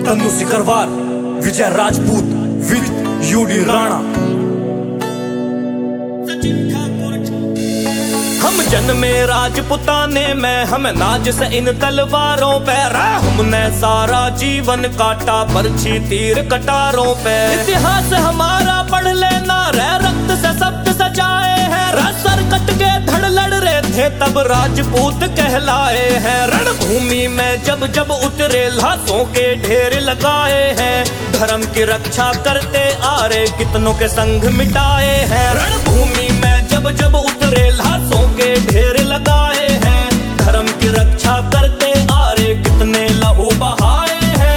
Tanu Sikarwar, Vijay Rajput with UD Rana. हम जन्मे राजपुताने में, हम नाज से इन तलवारों पे, हमने सारा जीवन काटा बरछी तीर कटारों पे। इतिहास हमारा पढ़ लेना, रक्त से शब्द सजाए हैं, सर कट के धड़ लड़ रहे थे तब राजपूत कहलाए हैं। रणभूमि में जब जब उतरे लाशों के ढेर लगाए हैं, धर्म की रक्षा करते आ रहे कितनों के संग मिटाए हैं। रणभूमि में जब जब उतरे लाशों के ढेर लगाए हैं, धर्म की रक्षा करते आ रहे कितने लहू बहाए हैं।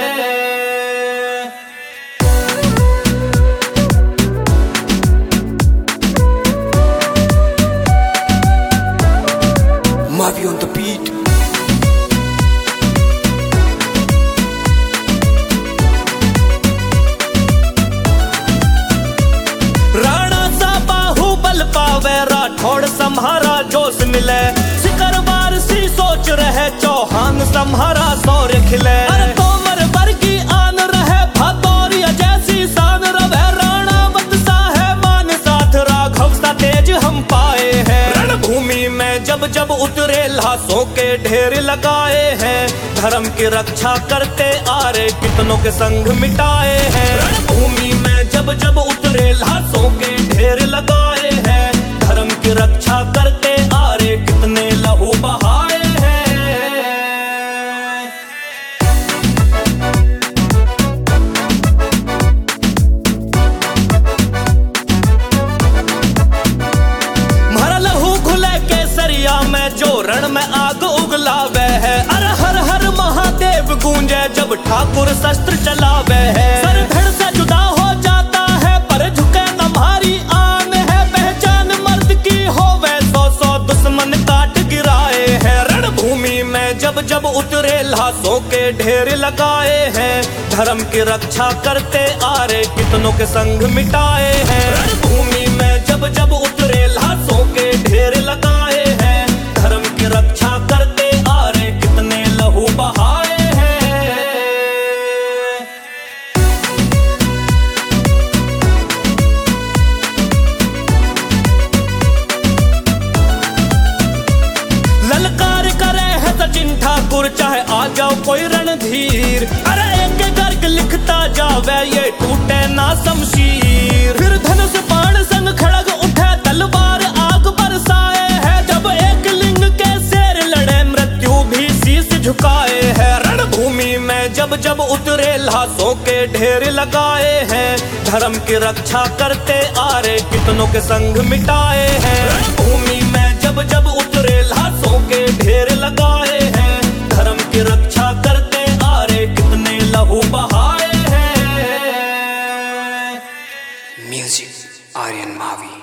Mavi on the beat. Rana सा बाहुबल पावे, राठौड़ सम्हारा जोश मिले, सिकरवार सी सोच रहे चौहान सम्हारा सौर्य खिले। अरे तोमर बर की आन रहे, भातौरिया जैसी शान रवे, राणावत सा है मान साथ, राघव सा तेज हम पाए हैं। रणभूमि में जब जब उतरे लाशों के ढेर लगाए हैं, धर्म की रक्षा करते आ रहे कितनों के संग मिटाए हैं। रणभूमि में जब जब उतरे लाशों के ढेर लगाए हैं, धर्म की रक्षा करते आ रहे कितने लहू बहाए हैं। मारा लहू घुले केसरिया में, जो रण में आग उगलावे है। अरे हर हर महादेव गूंजे जब ठाकुर शस्त्र चलावे है। सर धड़ से जुदा हो जाता है पर झुके न भारी आन है, पहचान मर्द की होवे सौ सौ दुश्मन काट गिराए हैं। रणभूमि में जब जब उतरे लाशों के ढेर लगाए हैं, धर्म की रक्षा करते आ रहे कितनों के संग मिटाए हैं। रणभूमि में जब जब उतरे लाशों के ढेर लगाए हैं, धर्म की रक्षा करते आ रहे कितने लहू बहाए हैं। ललकार करे है सचिन ठाकुर, चाहे आ जाओ कोई रणधीर। अरे एक गर्ग लिखता जावे ये टूटे ना शमशीर, फिर धनुष बाण संग खड़ग उठे तलवार आग बरसाए है। जब एक लिंग के शेर लड़े मृत्यु भी शीश झुकाए है। रणभूमि में जब जब उतरे लाशों के ढेर लगाए हैं, धर्म की रक्षा करते आ रहे कितनों के संग मिटाए हैं। रणभूमि में जब जब उतरे लाशों के ढेर लगाए हैं, धर्म की रक्षा करते आ रहे कितने लहू बहाए हैं। Music, Aryan Mavi.